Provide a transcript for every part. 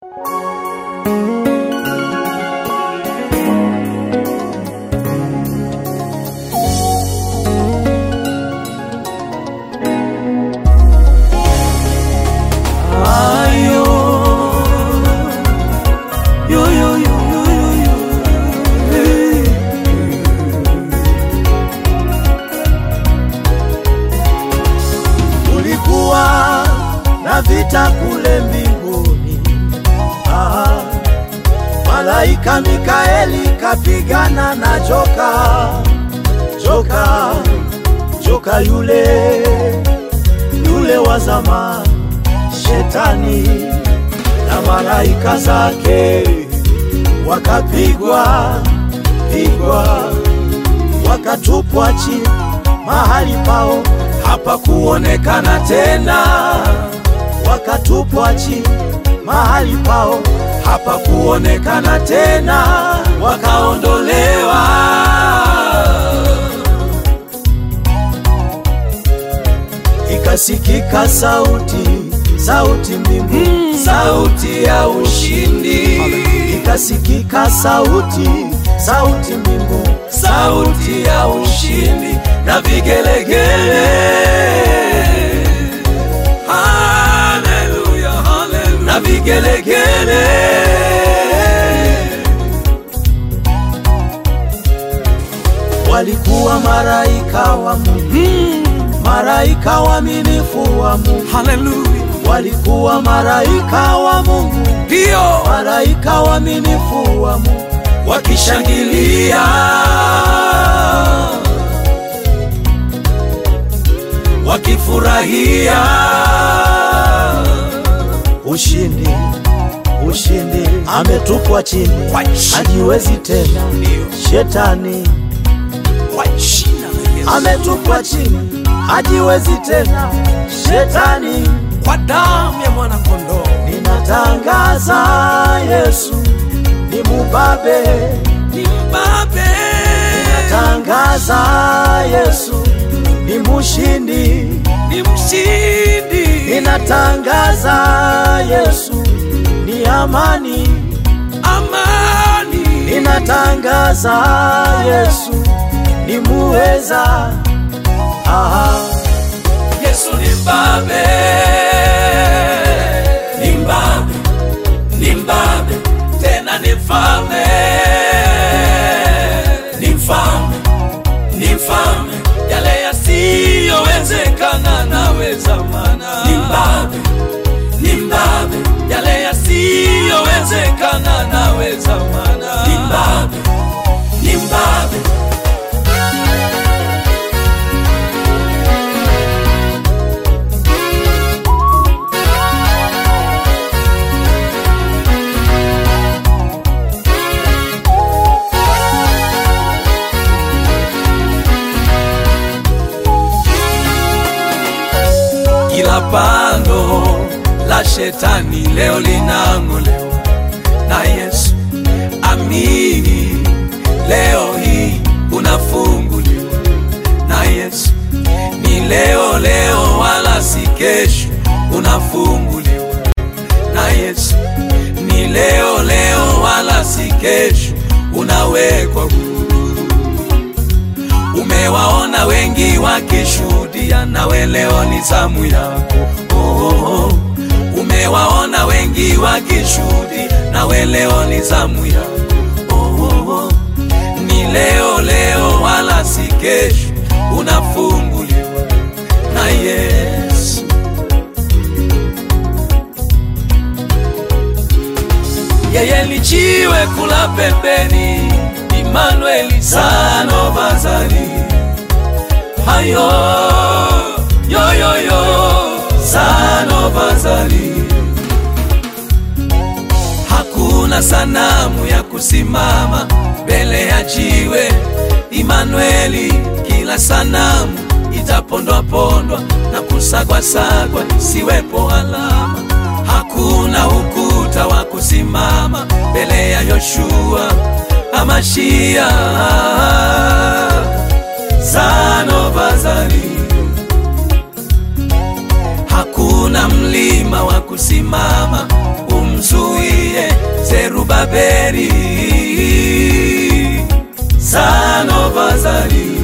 Vita kule mbinguni, malaika Mikaeli kapigana na joka yule wa zamani, Shetani na malaika zake wakapigwa, wakatupwa chini, mahali pao hapa kuonekana tena. Wakatupwa chini, mahali pao hapa kuonekana tena, wakaondolewa. Ikasikika sauti mbingu, sauti ya ushindi. Ikasikika sauti mbingu, sauti ya ushindi na vigelegele. Na vigelegele. Walikuwa malaika wa Mungu, malaika waaminifu wa Mungu. Haleluya. Walikuwa malaika wa Mungu, ndio malaika waaminifu wa Mungu, wakishangilia, wakifurahia ushindi. Ametupwa chini, hajiwezi tena. Shetani ametupwa chini, hajiwezi tena. Shetani, kwa damu ya mwana kondoo ninatangaza Yesu ni mubabe. Ninatangaza Yesu ni mshindi. Ninatangaza Yesu ni amani. Ninatangaza Yesu ni muweza. Yesu ni mbabe, ni mbabe, tena ni mfalme, ni mfalme, yale yasiyowezekana naweza mana. Ni mbabe, yale yasiyowezekana naweza mana. Ni mbabe. Kila pando la Shetani leo linang'olewa na Yesu. Amini, leo hii unafunguliwa na Yesu. Ni leo wala si kesho, unafunguliwa na Yesu. Ni leo wala si kesho, unawekwa huru. Umewaona wengi wakishuhudia, nawe leo ni zamu yako. Umewaona wengi wakishuhudia, nawe leo ni zamu yako. Ni leo wala si kesho, unafunguliwa na Yesu. Yeye ni jiwe kula pembeni, Emmanuel Sano Bazari. Hayo yo Sano Bazari. Hakuna sanamu ya kusimama mbele ya jiwe Emmanuel. Kila sanamu itapondwa na kusagwa, siwepo alama. Hakuna ukuta wa kusimama mbele ya Yoshua Amashia. Sano Bazari. Hakuna mlima wa kusimama umzuie Babeli, Son of Azali.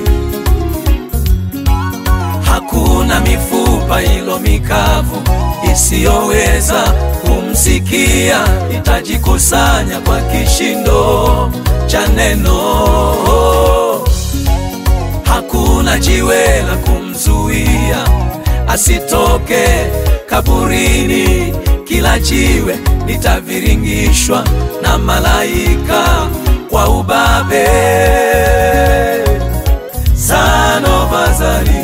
Hakuna mifupa ilo mikavu isiyoweza kumsikia, itajikusanya kwa kishindo cha neno. Hakuna jiwe la kumzuia asitoke kaburini, kila jiwe litaviringishwa na malaika kwa ubabe. Son of Azali.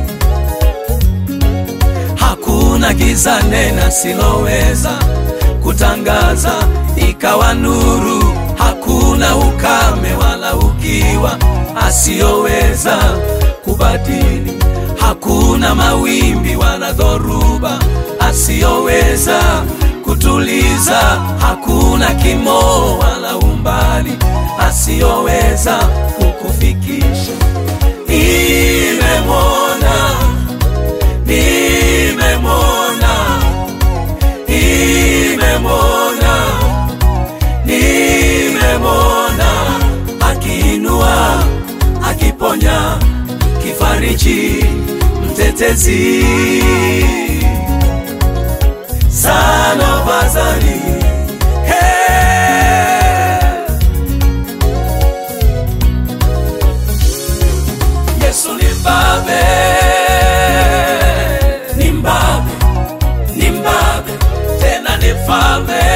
Hakuna giza nena siloweza kutangaza ikawa nuru, hakuna ukame wala ukiwa asiyoweza kubadili, hakuna mawimbi wala dhoruba asiyoweza kutuliza, hakuna kimo wala umbali asiyoweza kukufikisha. Nimemwona, nimemwona, nimemwona, nimemwona, akiinua, akiponya, kifariji, mtetezi. Son of Azali. Hey! Yesu ni mbabe, ni mbabe, ni mbabe, tena ni mfalme.